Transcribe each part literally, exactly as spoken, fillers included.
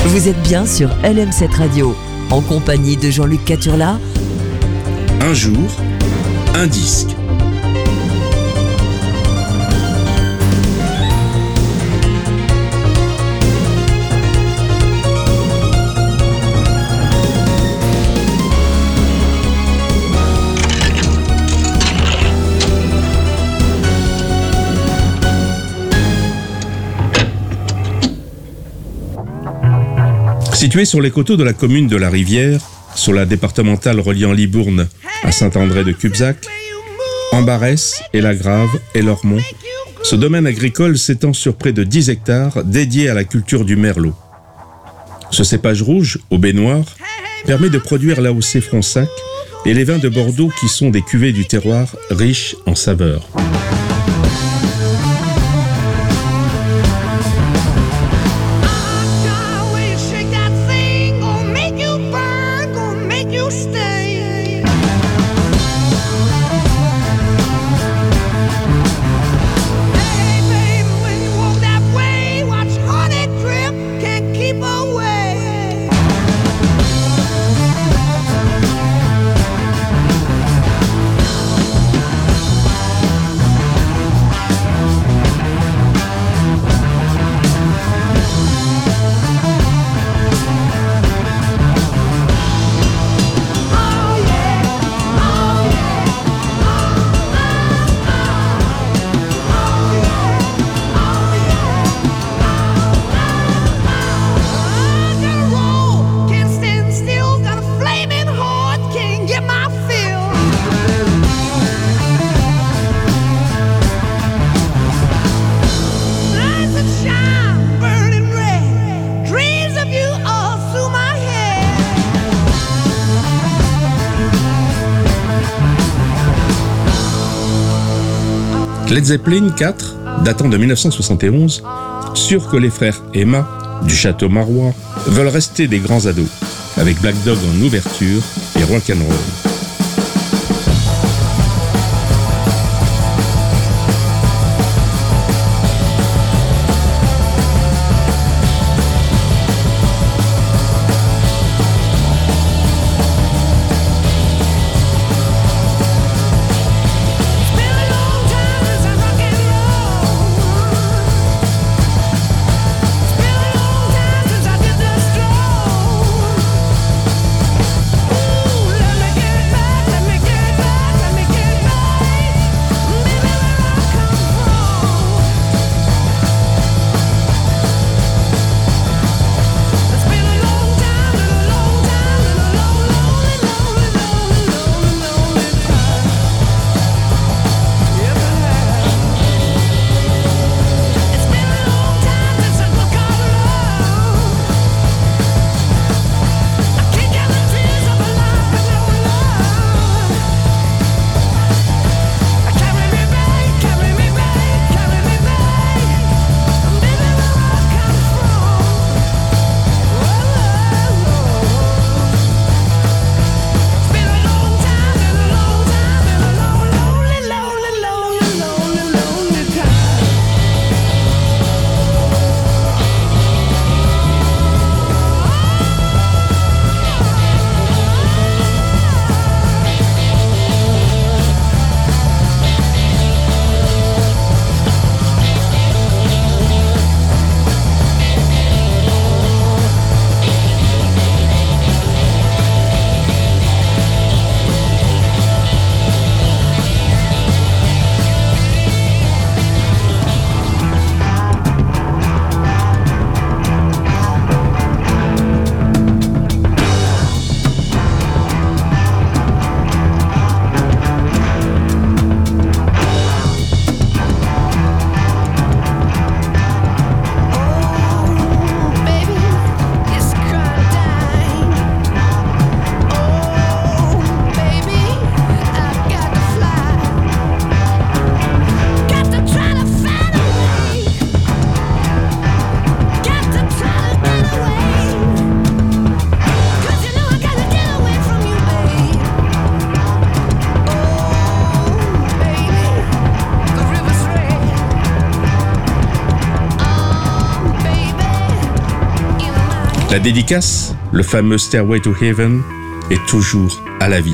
Vous êtes bien sur L M sept Radio, en compagnie de Jean-Luc Caturla. Un jour, un disque. Situé sur les coteaux de la commune de La Rivière, sur la départementale reliant Libourne à Saint-André-de-Cubzac, Ambarès et La Grave et Lormont, ce domaine agricole s'étend sur près de dix hectares dédiés à la culture du merlot. Ce cépage rouge, au baie noir, permet de produire l'A O C Fronsac et les vins de Bordeaux qui sont des cuvées du terroir riches en saveurs. Led Zeppelin quatre, datant de dix-neuf cent soixante et onze, sûr que les frères Emma, du château Marois, veulent rester des grands ados, avec Black Dog en ouverture et rock'n'roll. Let me get La dédicace, le fameux Stairway to Heaven, est toujours à la vie.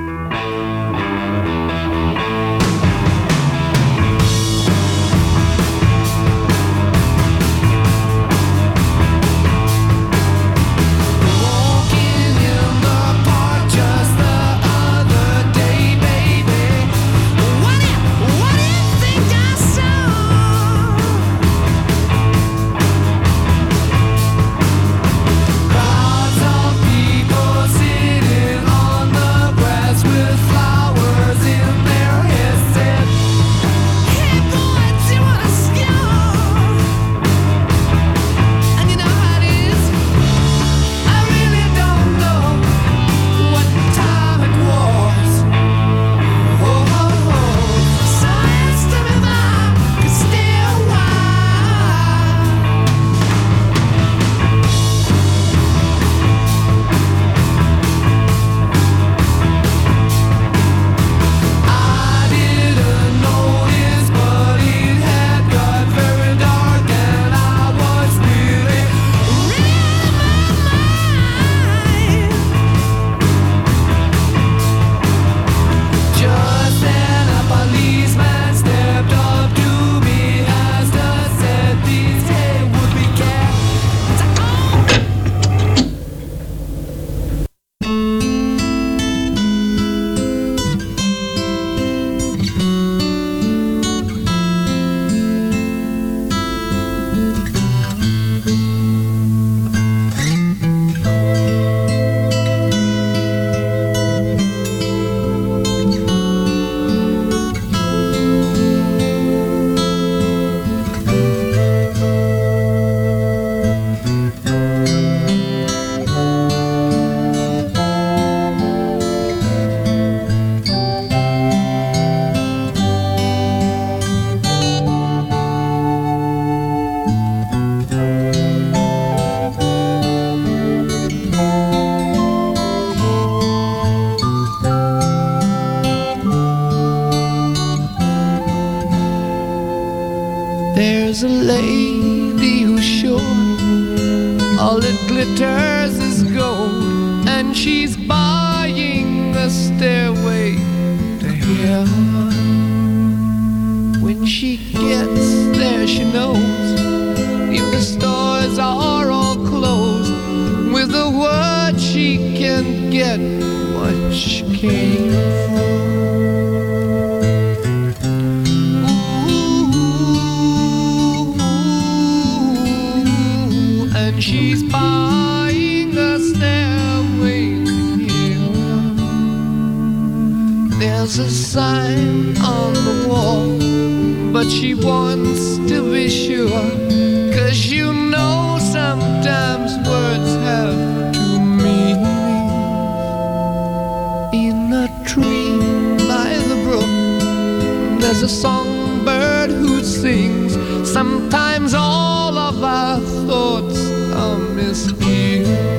There's a lady who's sure all that glitters is gold, and she's buying a stairway to heaven. When she gets there, she knows if the stores are all closed, with a word she can get what she came for. She's buying a stairway to heaven. There's a sign on the wall, but she wants to be sure, 'cause you know sometimes words have two meanings. In a tree by the brook, there's a songbird who sings. Sometimes all of our thoughts are misgiven.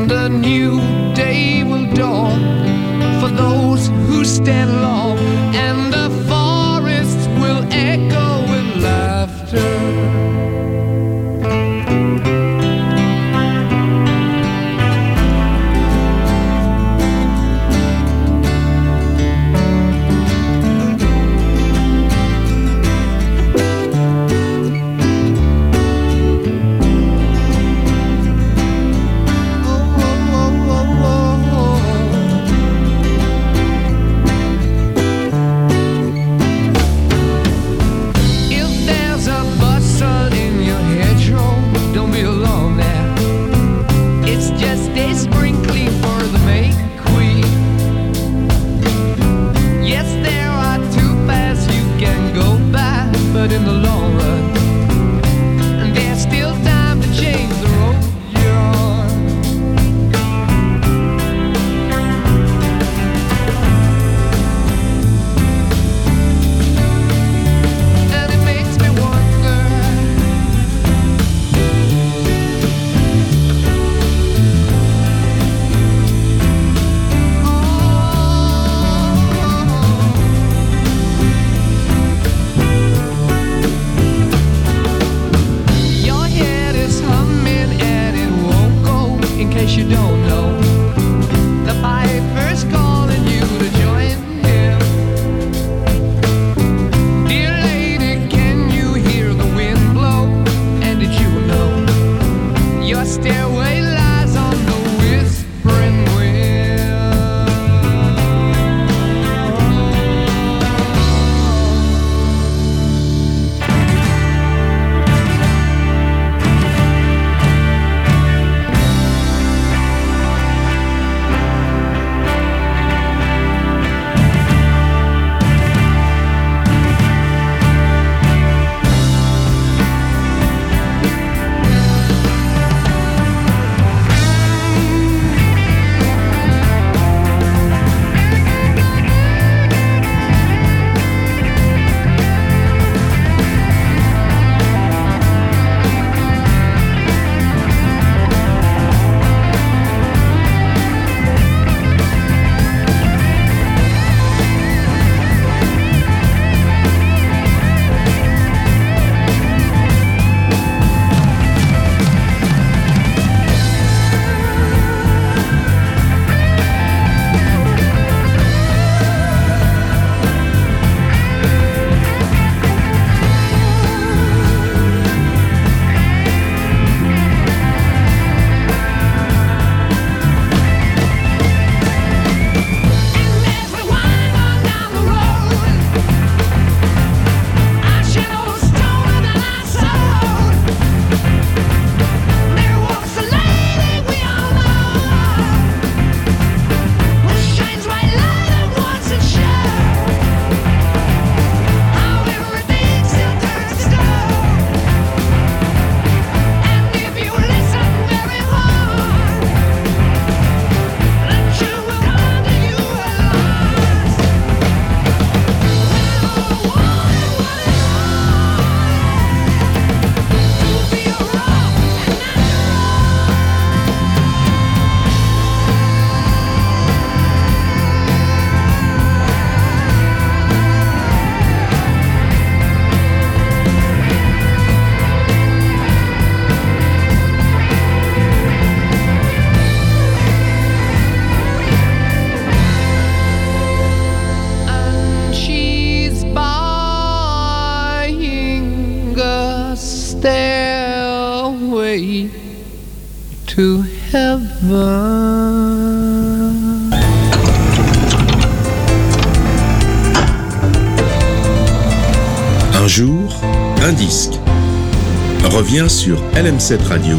and a new day will dawn for those who stand long, and the forests will echo with laughter. stairway to heaven. Un jour, un disque revient sur L M sept Radio.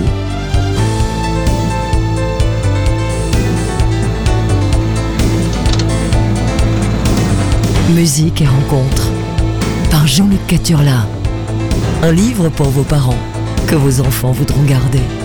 Musique et rencontres par Jean-Luc Caturla. Un livre pour vos parents que vos enfants voudront garder.